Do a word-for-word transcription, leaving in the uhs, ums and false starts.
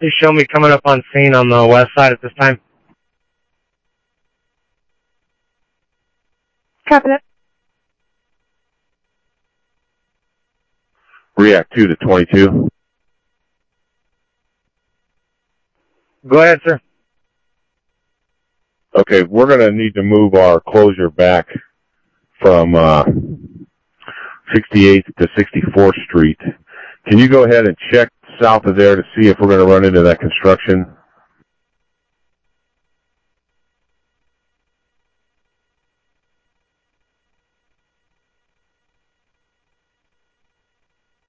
Please show me coming up on scene on the west side at this time. Copy that. React two to twenty-two. Go ahead, sir. Okay, we're going to need to move our closure back from uh, sixty-eighth to sixty-fourth Street. Can you go ahead and check south of there to see if we're going to run into that construction